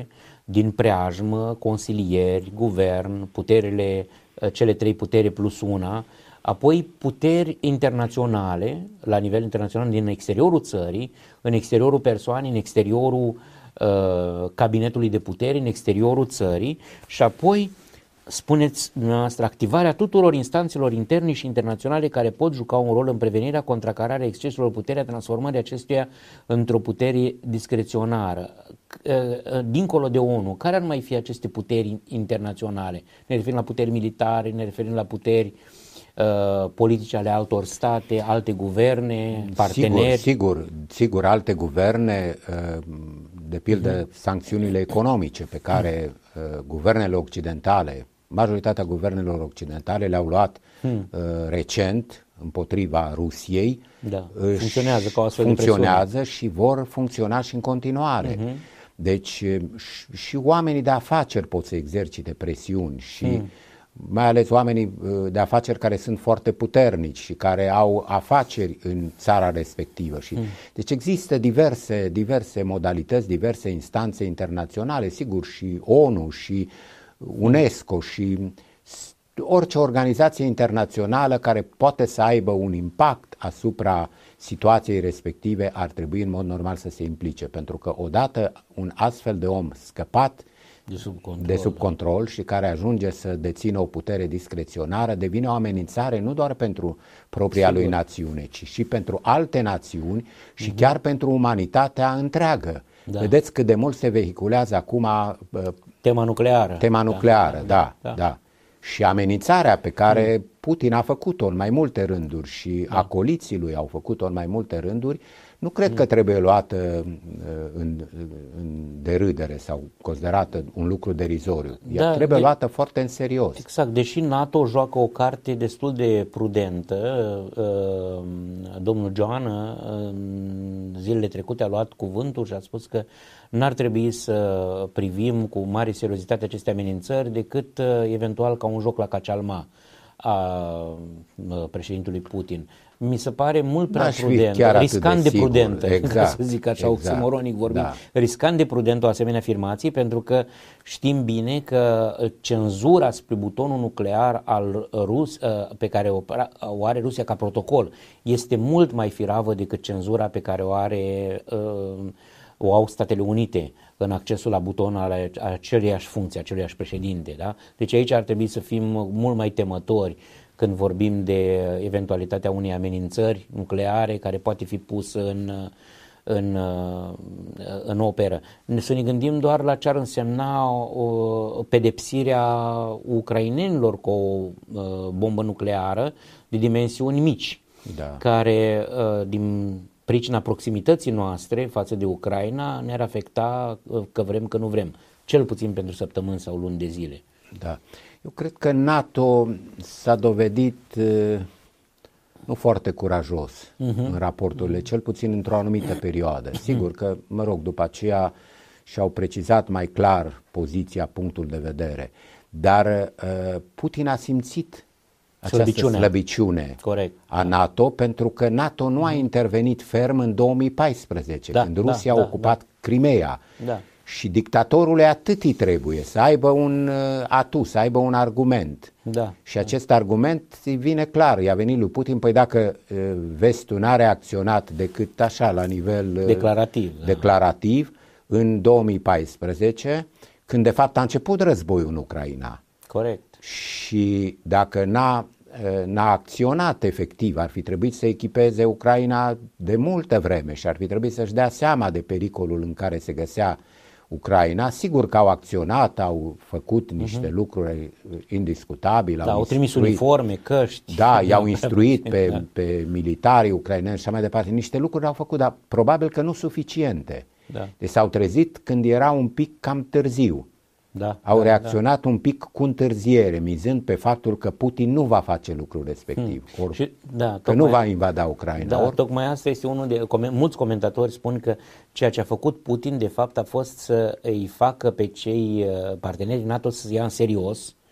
A: din preajmă, consilieri, guvern, puterile, cele trei puteri plus una, apoi puteri internaționale, la nivel internațional, din exteriorul țării, în exteriorul persoanei, în exteriorul uh, cabinetului de puteri, în exteriorul țării și apoi, spuneți dumneavoastră, activarea tuturor instanțelor interne și internaționale care pot juca un rol în prevenirea, contracararea exceselor puterii, transformării acestuia într-o putere discreționară. Dincolo de ONU, care ar mai fi aceste puteri internaționale? Ne referim la puteri militare, ne referim la puteri uh, politice ale altor state, alte guverne, parteneri?
B: Sigur, sigur, sigur alte guverne, uh, de pildă uh-huh. sancțiunile economice pe care uh, guvernele occidentale, majoritatea guvernelor occidentale le-au luat hmm. uh, recent împotriva Rusiei.
A: Da. Funcționează ca o astfel
B: funcționează de și vor funcționa și în continuare. Uh-huh. Deci și, și oamenii de afaceri pot să exercite presiuni și hmm. mai ales oamenii de afaceri care sunt foarte puternici și care au afaceri în țara respectivă. Și, hmm. Deci există diverse, diverse modalități, diverse instanțe internaționale, sigur și ONU și UNESCO și orice organizație internațională care poate să aibă un impact asupra situației respective ar trebui în mod normal să se implice, pentru că odată un astfel de om scăpat
A: de sub control,
B: de sub control și care ajunge să dețină o putere discreționară devine o amenințare nu doar pentru propria Sigur. lui națiune, ci și pentru alte națiuni și uh-huh. chiar pentru umanitatea întreagă. Da. Vedeți cât de mult se vehiculează acum
A: tema nucleară.
B: Tema nucleară, da, da. da. da. Și amenințarea pe care mm. Putin a făcut-o în mai multe rânduri și da. acoliții lui au făcut-o în mai multe rânduri, nu cred mm. că trebuie luată în, în derâdere sau considerată un lucru derizoriu. Ea da, trebuie de, luată foarte în serios.
A: Exact, deși NATO joacă o carte destul de prudentă, domnul Joană zilele trecute a luat cuvântul și a spus că n-ar trebui să privim cu mare seriozitate aceste amenințări decât eventual ca un joc la cacealma a președintelui Putin. Mi se pare mult prea prudent, riscant de, de prudentă, exact, să zic așa, exact, oximoronic vorbind, da. riscant de prudent o asemenea afirmație, pentru că știm bine că cenzura spre butonul nuclear al Rus, pe care o are Rusia ca protocol este mult mai firavă decât cenzura pe care o are o au Statele Unite în accesul la buton al aceleiași funcții, aceleiași președinte. Da? Deci aici ar trebui să fim mult mai temători când vorbim de eventualitatea unei amenințări nucleare care poate fi pusă în, în, în operă. Să ne gândim doar la ce ar însemna o pedepsirea ucrainenilor cu o bombă nucleară de dimensiuni mici, da. care din pricina proximității noastre față de Ucraina ne-ar afecta că vrem, că nu vrem, cel puțin pentru săptămâni sau luni de zile.
B: Da. Eu cred că NATO s-a dovedit uh, nu foarte curajos uh-huh. în raporturile, cel puțin într-o anumită perioadă. Sigur că, mă rog, după aceea și-au precizat mai clar poziția, punctul de vedere, dar uh, Putin a simțit această slăbiciune, slăbiciune
A: Corect.
B: a NATO, pentru că NATO nu a intervenit ferm în două mii paisprezece, da, când Rusia da, a ocupat da, Crimea. Da. Și dictatorului atât îi trebuie, să aibă un atu, să aibă un argument.
A: Da.
B: Și acest argument îi vine clar, i-a venit lui Putin, păi dacă vestul n-a reacționat decât așa la nivel
A: declarativ,
B: declarativ da. în două mii paisprezece, când de fapt a început războiul în Ucraina.
A: Corect.
B: Și dacă n-a, n-a acționat efectiv, ar fi trebuit să echipeze Ucraina de multă vreme și ar fi trebuit să-și dea seama de pericolul în care se găsea Ucraina. Sigur că au acționat, au făcut niște uh-huh. lucruri indiscutabile.
A: Da, au, au trimis uniforme, căști.
B: Da, i-au instruit pe, da. pe militarii ucraineni și așa mai departe. Niște lucruri au făcut, dar probabil că nu suficiente. Da. Deci s-au trezit când era un pic cam târziu. Da, au da, reacționat da. un pic cu întârziere, mizând pe faptul că Putin nu va face lucrul respectiv, hmm. or, și, da, că tocmai, nu va invada Ucraina.
A: Da,
B: or...
A: tocmai asta este unul de... Mulți comentatori spun că ceea ce a făcut Putin, de fapt, a fost să îi facă pe cei parteneri NATO să se ia în serios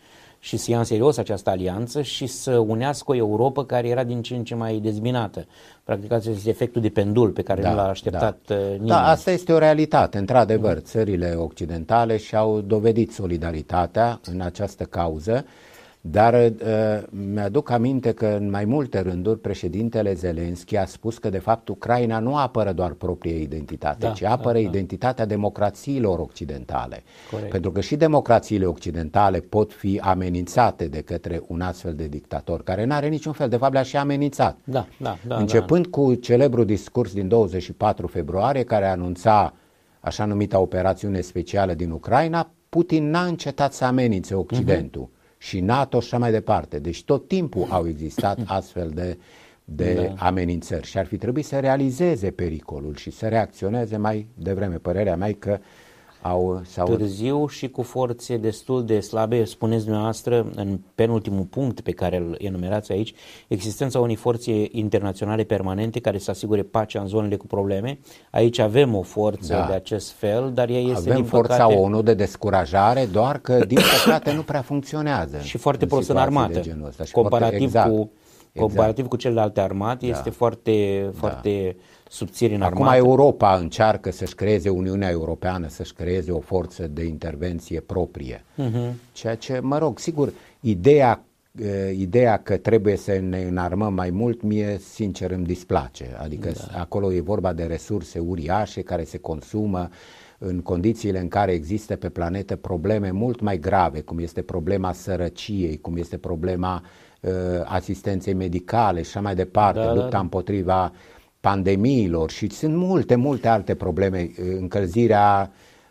A: și să ia în serios această alianță și să unească o Europa care era din ce în ce mai dezbinată. Practic, acesta este efectul de pendul pe care
B: da,
A: nu l-a așteptat
B: da.
A: nimeni.
B: Da, asta este o realitate. Într-adevăr, mm. țările occidentale și-au dovedit solidaritatea în această cauză, dar uh, mi-aduc aminte că în mai multe rânduri președintele Zelenski a spus că de fapt Ucraina nu apără doar propria identitate, da, ci apără da, identitatea da. democrațiilor occidentale. Corect. Pentru că și democrațiile occidentale pot fi amenințate de către un astfel de dictator care nu are niciun fel, de fapt le-a și amenințat.
A: Da, da, da,
B: Începând
A: da.
B: cu celebrul discurs din douăzeci și patru februarie care anunța așa numita operațiune specială din Ucraina, Putin n-a încetat să amenințe Occidentul. Uh-huh. Și NATO și așa mai departe. Deci tot timpul au existat astfel de, de da. amenințări și ar fi trebuit să realizeze pericolul și să reacționeze mai devreme. Părerea mea e că au... Sau...
A: Târziu și cu forțe destul de slabe, spuneți dumneavoastră, în penultimul punct pe care îl enumerați aici, existența unei forțe internaționale permanente care să asigure pacea în zonele cu probleme. Aici avem o forță da. de acest fel, dar ea este
B: avem
A: din
B: forța
A: păcate...
B: ONU de descurajare, doar că din păcate nu prea funcționează.
A: Și foarte prost în armată. Comparativ, exact, cu, comparativ exact. cu celelalte armate, da. este foarte, foarte da. subțiri în armată.
B: Acum Europa încearcă să-și creeze, Uniunea Europeană să-și creeze o forță de intervenție proprie. Uh-huh. Ceea ce, mă rog, sigur, ideea, ideea că trebuie să ne înarmăm mai mult, mie sincer îmi displace. Adică da. acolo e vorba de resurse uriașe care se consumă în condițiile în care există pe planetă probleme mult mai grave, cum este problema sărăciei, cum este problema uh, asistenței medicale și așa mai departe, da, lupta da. împotriva pandemiilor și sunt multe, multe alte probleme, încălzirea,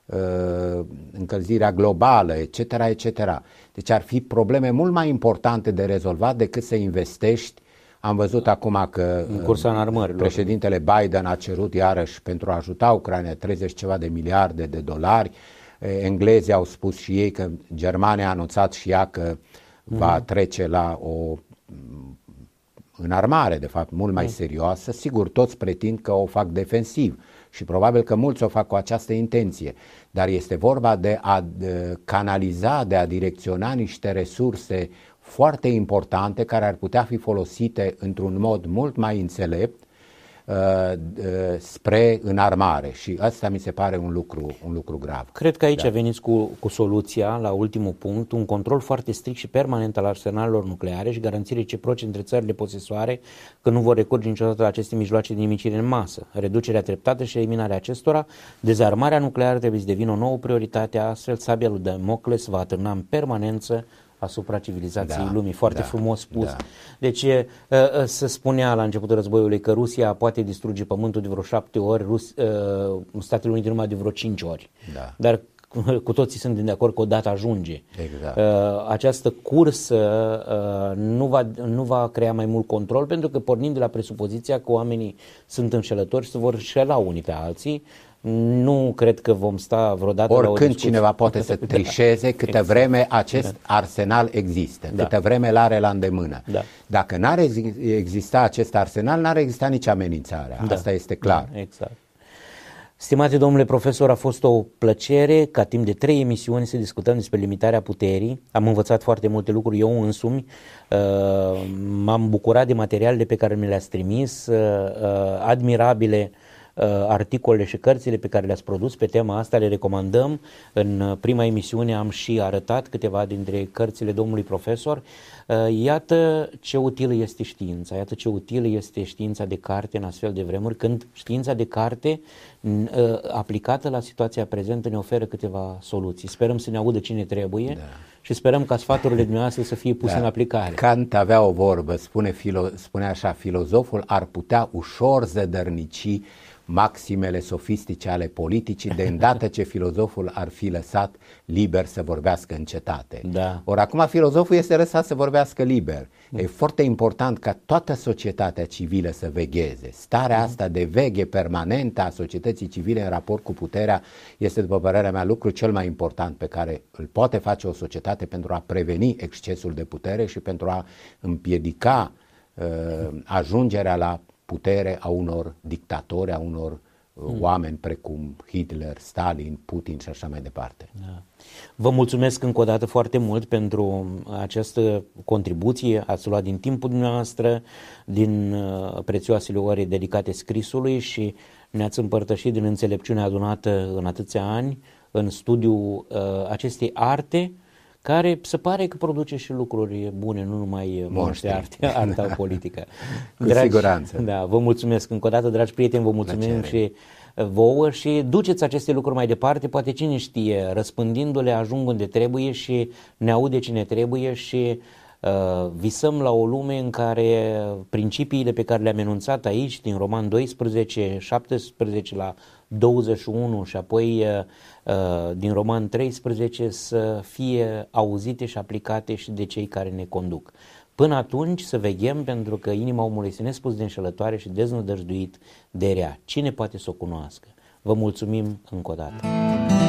B: uh, încălzirea globală, et cetera, et cetera. Deci ar fi probleme mult mai importante de rezolvat decât să investești. Am văzut acum că
A: în cursa înarmărilor.
B: Președintele Biden a cerut iarăși pentru a ajuta Ucraina treizeci ceva de miliarde de dolari. Englezii au spus și ei că Germania a anunțat și ea că va mm. trece la o înarmare, de fapt, mult mai serioasă. Sigur, toți pretind că o fac defensiv și probabil că mulți o fac cu această intenție, dar este vorba de a canaliza, de a direcționa niște resurse foarte importante care ar putea fi folosite într-un mod mult mai înțelept uh, uh, spre înarmare și asta mi se pare un lucru, un lucru grav.
A: Cred că aici
B: da.
A: veniți cu, cu soluția la ultimul punct, un control foarte strict și permanent al arsenalelor nucleare și garanții reciproce între țările posesoare că nu vor recurge niciodată la aceste mijloace de nimicire în masă. Reducerea treptată și eliminarea acestora, dezarmarea nucleară trebuie să devină o nouă prioritate, astfel sabia lui Damocles va atârna în permanență asupra civilizației da, lumii. Foarte da, frumos spus. Da. Deci se spunea la începutul războiului că Rusia poate distruge pământul de vreo șapte ori, Rus, Statele Unite numai de vreo cinci ori. Da. Dar cu toții sunt de acord că odată ajunge.
B: Exact.
A: Această cursă nu va, nu va crea mai mult control, pentru că pornind de la presupoziția că oamenii sunt înșelători și se vor înșela unii pe alții, nu cred că vom sta vreodată
B: oricând
A: la o discuție.
B: Cineva poate să trișeze câtă exact. vreme acest arsenal există, da. câtă vreme îl are la îndemână. Da. Dacă n-ar exista acest arsenal, n-ar exista nici amenințarea. Da. Asta este clar.
A: Da, exact. Stimate domnule profesor, a fost o plăcere ca timp de trei emisiuni să discutăm despre limitarea puterii. Am învățat foarte multe lucruri eu însumi. Uh, m-am bucurat de materialele pe care mi le-ați trimis, uh, uh, admirabile articolele și cărțile pe care le-ați produs pe tema asta, le recomandăm. În prima emisiune am și arătat câteva dintre cărțile domnului profesor. Iată ce utilă este știința, iată ce utilă este știința de carte în astfel de vremuri, când știința de carte aplicată la situația prezentă ne oferă câteva soluții. Sperăm să ne audă cine trebuie da. și sperăm ca sfaturile dumneavoastră să fie puse da. în aplicare.
B: Kant avea o vorbă, spune, filo, spune așa, filozoful ar putea ușor zădărnici maximele sofistice ale politicii de îndată ce filozoful ar fi lăsat liber să vorbească în cetate. Da. Ori acum filozoful este lăsat să vorbească liber. Da. E foarte important ca toată societatea civilă să vegheze. Starea da. asta de veghe permanentă a societății civile în raport cu puterea este, după părerea mea, lucrul cel mai important pe care îl poate face o societate pentru a preveni excesul de putere și pentru a împiedica uh, ajungerea la putere a unor dictatori, a unor mm. oameni precum Hitler, Stalin, Putin și așa mai departe.
A: Da. Vă mulțumesc încă o dată foarte mult pentru această contribuție, ați luat din timpul dumneavoastră, din prețioasele ore dedicate scrisului și ne-ați împărtășit din înțelepciunea adunată în atâția ani în studiul acestei arte, care se pare că produce și lucruri bune, nu numai monștri, arte, arta politică.
B: Cu dragi, siguranță.
A: Da, vă mulțumesc încă o dată, dragi prieteni, vă mulțumim Plăcere. și vouă și duceți aceste lucruri mai departe, poate cine știe, răspândindu-le ajung unde trebuie și ne aude cine trebuie și uh, visăm la o lume în care principiile pe care le-am enunțat aici, din Roman doisprezece, șaptesprezece la douăzeci și unu și apoi uh, din Roman treisprezece să fie auzite și aplicate și de cei care ne conduc. Până atunci să veghem, pentru că inima omului este nespus de înșelătoare și deznădăjduit de rea. Cine poate să o cunoască? Vă mulțumim încă o dată.